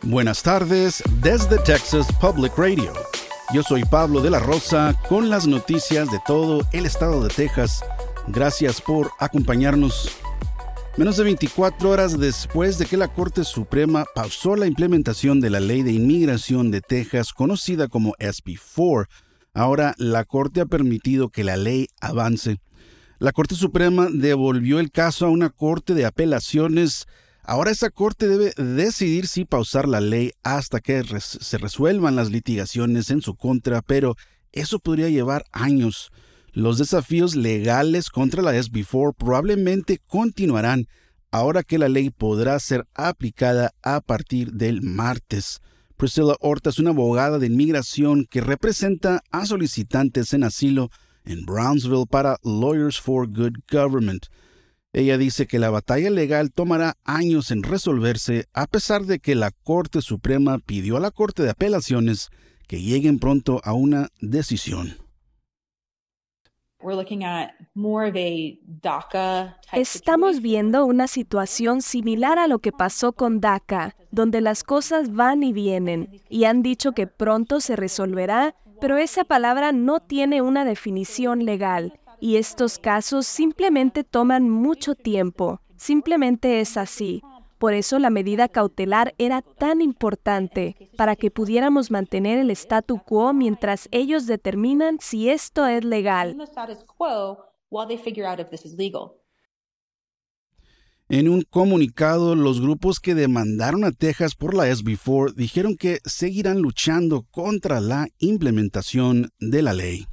Buenas tardes desde Texas Public Radio. Yo soy Pablo de la Rosa con las noticias de todo el estado de Texas. Gracias por acompañarnos. Menos de 24 horas después de que la Corte Suprema pausó la implementación de la Ley de Inmigración de Texas, conocida como SB 4, ahora la Corte ha permitido que la ley avance. La Corte Suprema devolvió el caso a una Corte de Apelaciones. Ahora esa Corte debe decidir si pausar la ley hasta que se resuelvan las litigaciones en su contra, pero eso podría llevar años. Los desafíos legales contra la SB 4 probablemente continuarán ahora que la ley podrá ser aplicada a partir del martes. Priscilla Horta es una abogada de inmigración que representa a solicitantes en asilo en Brownsville para Lawyers for Good Government. Ella dice que la batalla legal tomará años en resolverse a pesar de que la Corte Suprema pidió a la Corte de Apelaciones que lleguen pronto a una decisión. Estamos viendo una situación similar a lo que pasó con DACA, donde las cosas van y vienen, y han dicho que pronto se resolverá, pero esa palabra no tiene una definición legal. Y estos casos simplemente toman mucho tiempo. Simplemente es así. Por eso la medida cautelar era tan importante, para que pudiéramos mantener el statu quo mientras ellos determinan si esto es legal. En un comunicado, los grupos que demandaron a Texas por la SB 4 dijeron que seguirán luchando contra la implementación de la ley.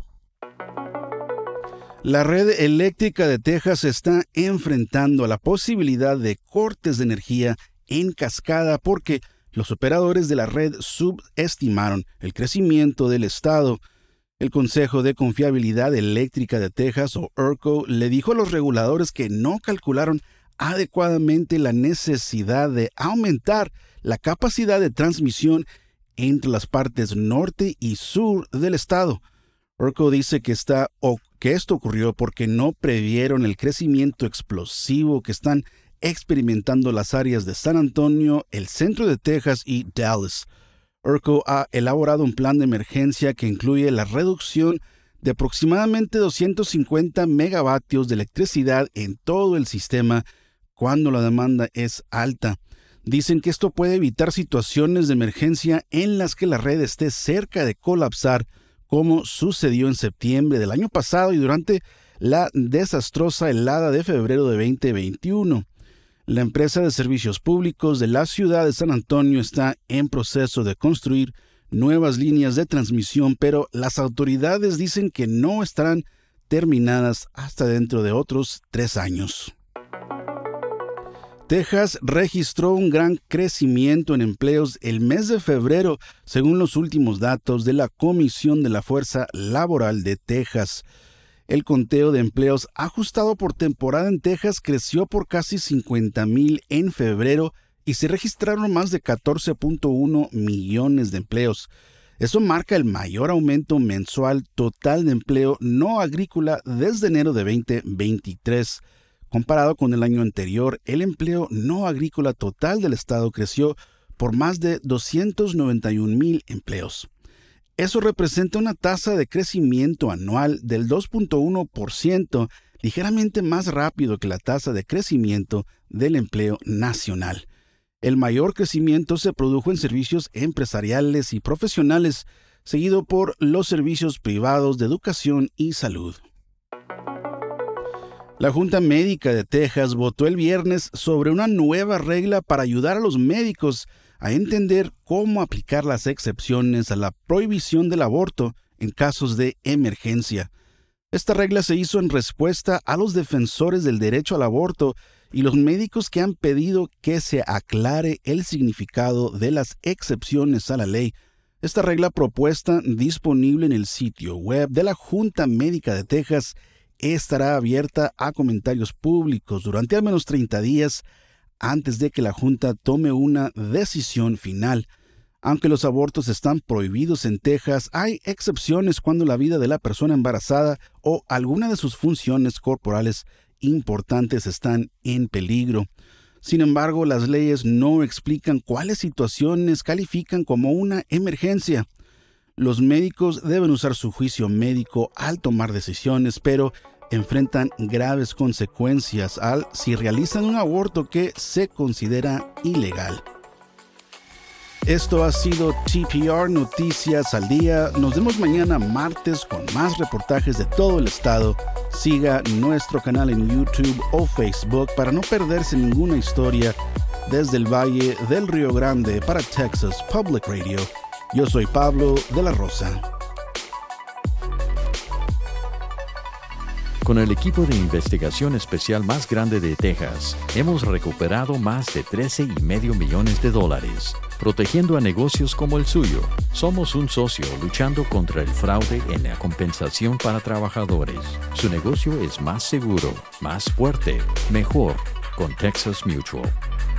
La red eléctrica de Texas se está enfrentando a la posibilidad de cortes de energía en cascada porque los operadores de la red subestimaron el crecimiento del estado. El Consejo de Confiabilidad Eléctrica de Texas, o ERCO, le dijo a los reguladores que no calcularon adecuadamente la necesidad de aumentar la capacidad de transmisión entre las partes norte y sur del estado. ERCO dice que esto ocurrió porque no previeron el crecimiento explosivo que están experimentando las áreas de San Antonio, el centro de Texas y Dallas. ERCO ha elaborado un plan de emergencia que incluye la reducción de aproximadamente 250 megavatios de electricidad en todo el sistema cuando la demanda es alta. Dicen que esto puede evitar situaciones de emergencia en las que la red esté cerca de colapsar, como sucedió en septiembre del año pasado y durante la desastrosa helada de febrero de 2021. La empresa de servicios públicos de la ciudad de San Antonio está en proceso de construir nuevas líneas de transmisión, pero las autoridades dicen que no estarán terminadas hasta dentro de otros 3 años. Texas registró un gran crecimiento en empleos el mes de febrero, según los últimos datos de la Comisión de la Fuerza Laboral de Texas. El conteo de empleos ajustado por temporada en Texas creció por casi 50,000 en febrero y se registraron más de 14.1 millones de empleos. Eso marca el mayor aumento mensual total de empleo no agrícola desde enero de 2023. Comparado con el año anterior, el empleo no agrícola total del estado creció por más de 291,000 empleos. Eso representa una tasa de crecimiento anual del 2.1%, ligeramente más rápido que la tasa de crecimiento del empleo nacional. El mayor crecimiento se produjo en servicios empresariales y profesionales, seguido por los servicios privados de educación y salud. La Junta Médica de Texas votó el viernes sobre una nueva regla para ayudar a los médicos a entender cómo aplicar las excepciones a la prohibición del aborto en casos de emergencia. Esta regla se hizo en respuesta a los defensores del derecho al aborto y los médicos que han pedido que se aclare el significado de las excepciones a la ley. Esta regla propuesta, disponible en el sitio web de la Junta Médica de Texas, estará abierta a comentarios públicos durante al menos 30 días antes de que la Junta tome una decisión final. Aunque los abortos están prohibidos en Texas, hay excepciones cuando la vida de la persona embarazada o alguna de sus funciones corporales importantes están en peligro. Sin embargo, las leyes no explican cuáles situaciones califican como una emergencia. Los médicos deben usar su juicio médico al tomar decisiones, pero enfrentan graves consecuencias si realizan un aborto que se considera ilegal. Esto ha sido TPR Noticias al Día. Nos vemos mañana martes con más reportajes de todo el estado. Siga nuestro canal en YouTube o Facebook para no perderse ninguna historia desde el Valle del Río Grande para Texas Public Radio. Yo soy Pablo de la Rosa. Con el equipo de investigación especial más grande de Texas, hemos recuperado más de $13.5 millones, protegiendo a negocios como el suyo. Somos un socio luchando contra el fraude en la compensación para trabajadores. Su negocio es más seguro, más fuerte, mejor con Texas Mutual.